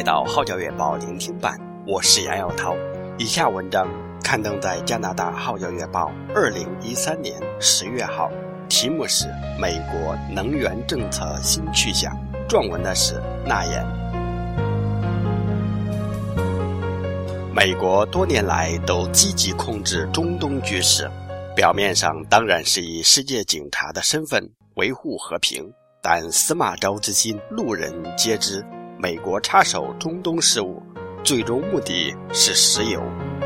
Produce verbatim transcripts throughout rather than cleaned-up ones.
到号角月报聆听版，我是杨耀涛。以下文章刊登在加拿大号角月报二零一三年十月号，题目是美国能源政策新去向，撰文的是那言。美国多年来都积极控制中东局势，表面上当然是以世界警察的身份维护和平，但司马昭之心，路人皆知，美国插手中东事务，最终目的是石油。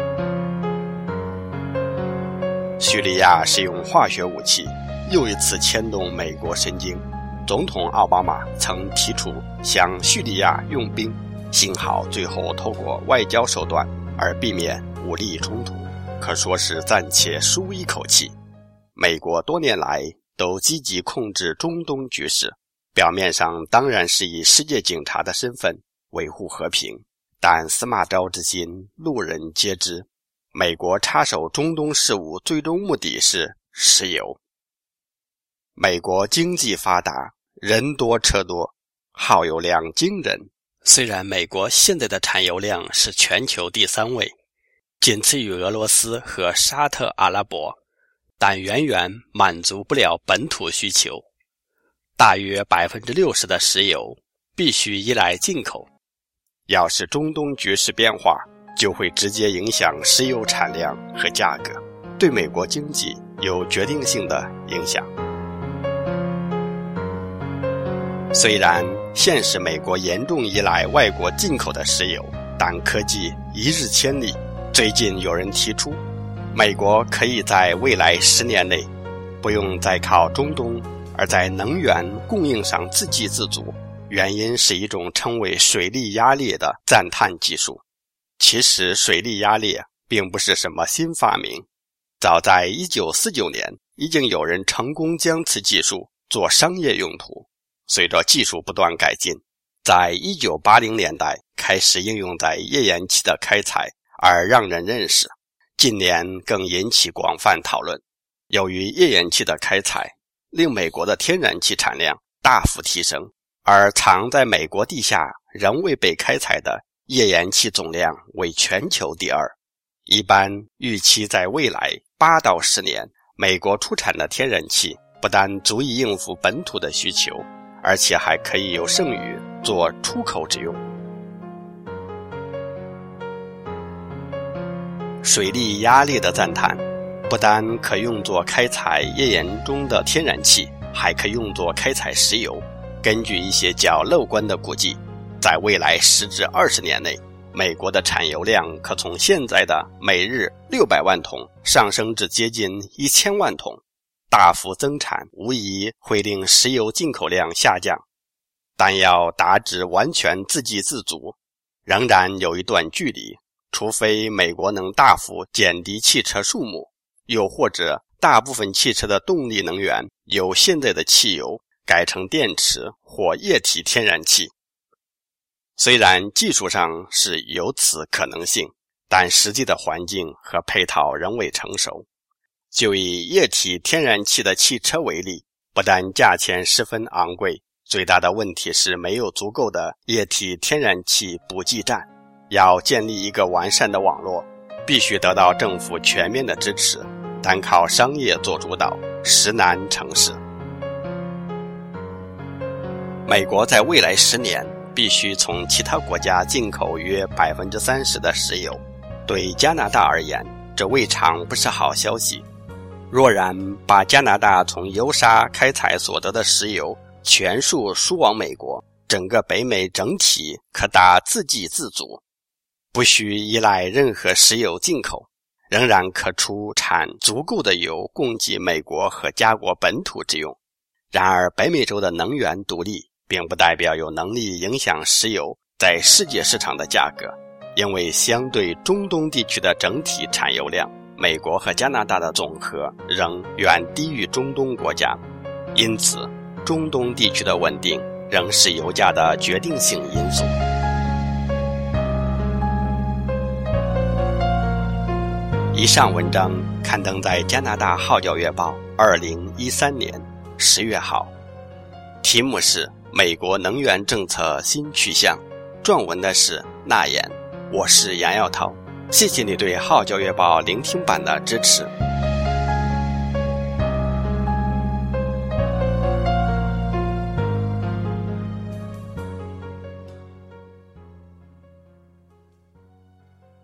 叙利亚使用化学武器，又一次牵动美国神经。总统奥巴马曾提出向叙利亚用兵，幸好最后透过外交手段而避免武力冲突，可说是暂且舒一口气。美国多年来都积极控制中东局势，表面上当然是以世界警察的身份维护和平，但司马昭之心，路人皆知，美国插手中东事务最终目的是石油。美国经济发达，人多车多，耗油量惊人。虽然美国现在的产油量是全球第三位，仅次于俄罗斯和沙特阿拉伯，但远远满足不了本土需求。大约 百分之六十 的石油必须依赖进口。要是中东局势变化，就会直接影响石油产量和价格，对美国经济有决定性的影响。虽然现实美国严重依赖外国进口的石油，但科技一日千里。最近有人提出，美国可以在未来十年内不用再靠中东，而在能源供应上自给自足，原因是一种称为水力压裂的钻探技术。其实水力压裂并不是什么新发明，早在一九四九年已经有人成功将此技术做商业用途。随着技术不断改进，在一九八零年代开始应用在页岩气的开采而让人认识，近年更引起广泛讨论。由于页岩气的开采令美国的天然气产量大幅提升，而藏在美国地下仍未被开采的页岩气总量为全球第二。一般预期在未来八到十年，美国出产的天然气不但足以应付本土的需求，而且还可以有剩余做出口之用。水力压裂的钻探不但可用作开采页岩中的天然气，还可用作开采石油。根据一些较乐观的估计，在未来十至二十年内，美国的产油量可从现在的每日六百万桶上升至接近一千万桶。大幅增产无疑会令石油进口量下降，但要达至完全自给自足，仍然有一段距离。除非美国能大幅减低汽车数目，又或者大部分汽车的动力能源由现在的汽油改成电池或液体天然气。虽然技术上是有此可能性，但实际的环境和配套仍未成熟。就以液体天然气的汽车为例，不但价钱十分昂贵，最大的问题是没有足够的液体天然气补给站。要建立一个完善的网络，必须得到政府全面的支持，单靠商业做主导，实难成事。美国在未来十年必须从其他国家进口约 百分之三十 的石油，对加拿大而言，这未尝不是好消息。若然把加拿大从油砂开采所得的石油全数输往美国，整个北美整体可达自给自足，不需依赖任何石油进口，仍然可出产足够的油供给美国和加国本土之用。然而北美洲的能源独立并不代表有能力影响石油在世界市场的价格，因为相对中东地区的整体产油量，美国和加拿大的总和仍远低于中东国家，因此中东地区的稳定仍是油价的决定性因素。以上文章刊登在加拿大号角月报二零一三年十月号，题目是美国能源政策新去向， 撰文的是那言，我是杨耀涛，谢谢你对《号角月报》聆听版的支持。